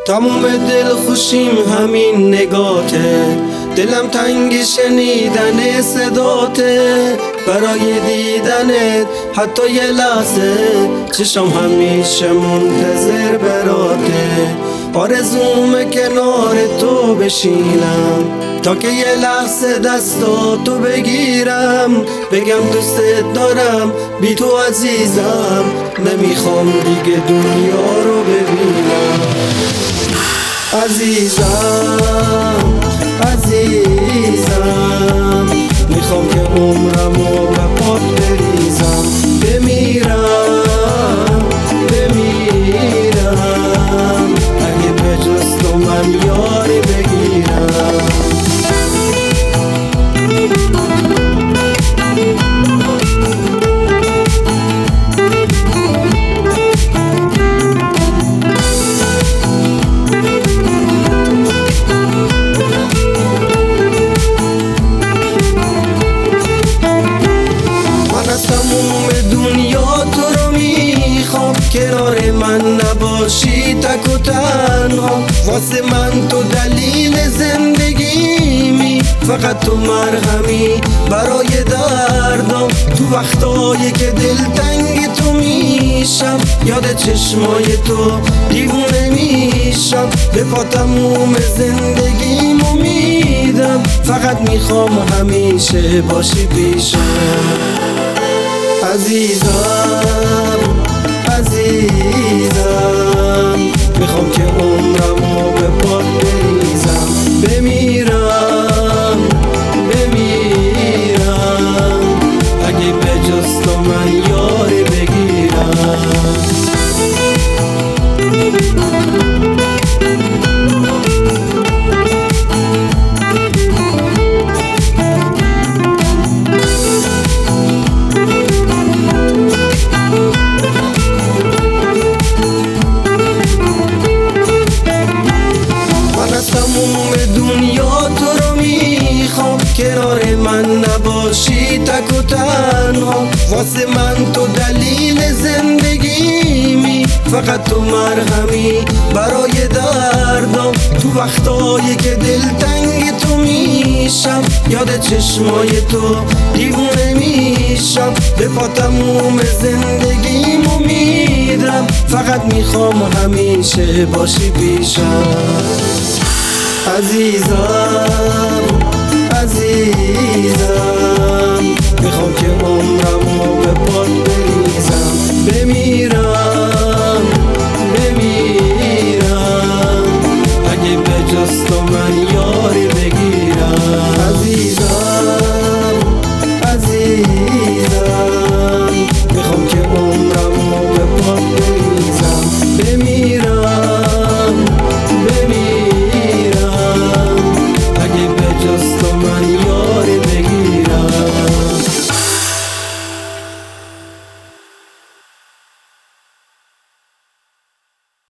تموم دل خوشیم همین نگاته، دلم تنگ شنیدن صداته، برای دیدنت حتی یه لحظه چشم همیشه منتظر براته. آرزومه کنار تو بشینم تا که یه لحظه دستاتو بگیرم، بگم دوستت دارم بی تو عزیزم، نمیخوام دیگه دنیا رو ببینم. عزیزم عزیزم، میخوام که عمرمو به پات بریزم، بمیرم اگه به جز تو من یاری بگیرم. کنار من نباشی تک و تنها، واسه من تو دلیل زندگیمی، فقط تو مرهمی برای دردم. تو وقتایی که دلتنگ تو میشم، یاد چشمای تو دیوونه میشم، به پا تموم زندگیمو میدم، فقط میخوام همیشه باشی پیشم. عزیزم عزیزم، میخوام که عمرمو به پات بریزم، بمیرم اگه به جز تو من یاری بگیرم. کنار من نباشی تک و تنها، واسه من تو دلیل زندگیمی، فقط تو مرهمی برای دردم. تو وقتایی که دلتنگ تو میشم، یاد چشمای تو دیوونه میشم، به پا تموم زندگیمو میدم، فقط میخوام همیشه باشی پیشم. عزیزم عزیزم، میخوام که عمرمو به پات بریزم، بمیرم